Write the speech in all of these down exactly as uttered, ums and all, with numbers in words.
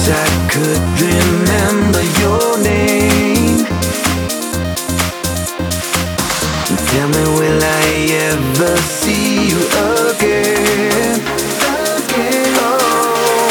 I could remember your name. Tell me, will I ever see you again? Again, oh.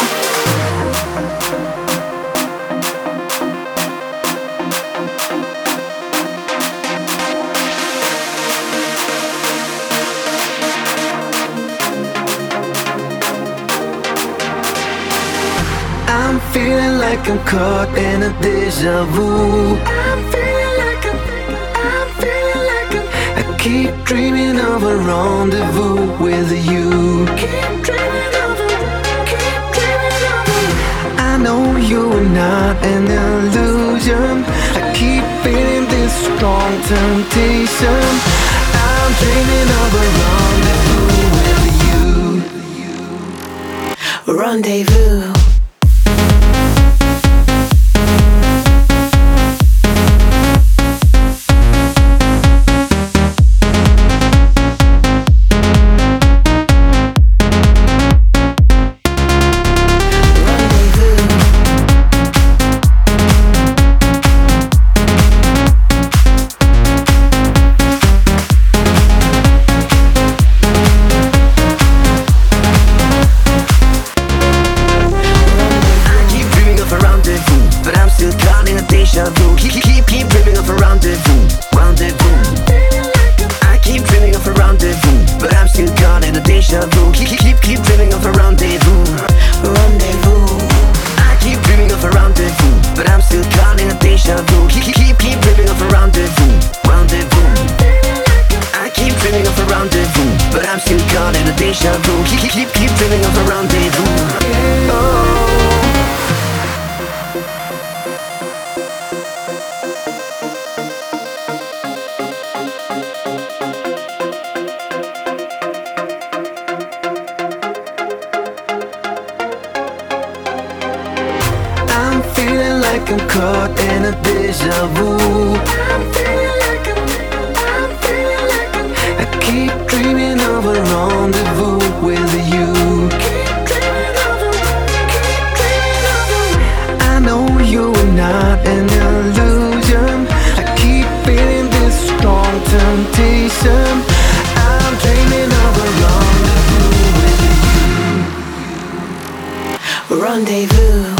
I'm feeling like I'm caught in a deja vu. I'm feeling like I'm, I'm feeling like I'm I keep dreaming of a rendezvous with you. Keep dreaming of a, keep dreaming of a I know you are not an illusion. I keep feeling this strong temptation. I'm dreaming of a rendezvous with you. Rendezvous. Keep, keep, keep dreaming of a rendezvous, rendezvous. I keep dreaming of a rendezvous, but I'm still caught in a deja vu. Keep, keep, keep dreaming of a rendezvous, rendezvous. I keep dreaming of a rendezvous, but I'm still caught in a deja vu. Keep, keep, keep dreaming of a rendezvous, rendezvous. I keep dreaming of a rendezvous, but I'm still caught in a deja vu. Keep, keep, keep dreaming of a rendezvous. Oh. I'm feeling like I'm caught in a deja vu. I'm feeling like I'm, I'm feeling like I'm I keep dreaming of a rendezvous with you. Keep dreaming of a, keep dreaming of a I know you are not an illusion. I keep feeling this strong temptation. I'm dreaming of a rendezvous with you. Rendezvous.